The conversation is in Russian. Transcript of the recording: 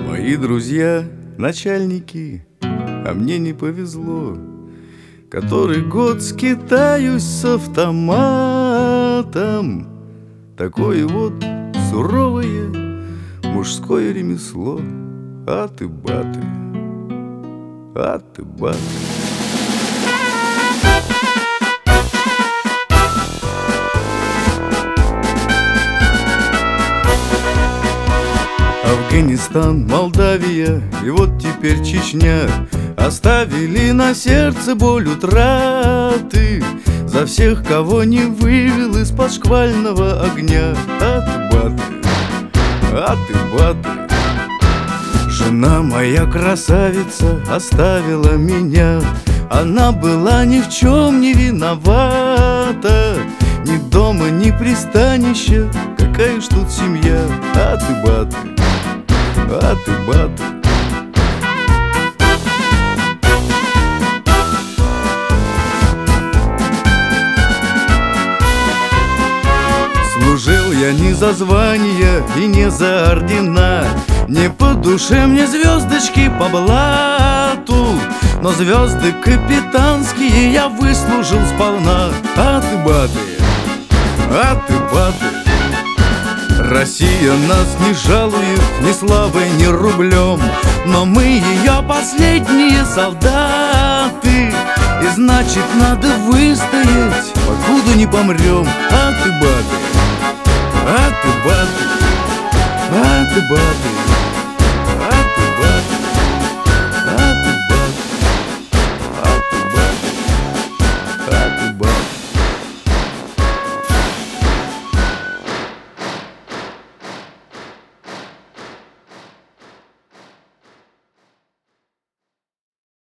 Мои друзья начальники, а мне не повезло. Который год скитаюсь с автоматом. Такое вот суровое мужское ремесло. Аты-баты, аты-баты. Афганистан, Молдавия и вот теперь Чечня оставили на сердце боль утраты за всех, кого не вывел из-под шквального огня. Аты-баты, аты-баты. Жена моя красавица оставила меня. Она была ни в чем не виновата. Ни дома, ни пристанища. Какая ж тут семья? Аты-баты, аты-баты. Служил я не за звания и не за ордена. Не по душе мне звездочки по блату, но звезды капитанские я выслужил сполна. Аты-баты, аты-баты. Россия нас не жалует ни славой, ни рублем, но мы ее последние солдаты. И значит надо выстоять, покуда не помрем. Аты-баты, аты-баты, аты-баты.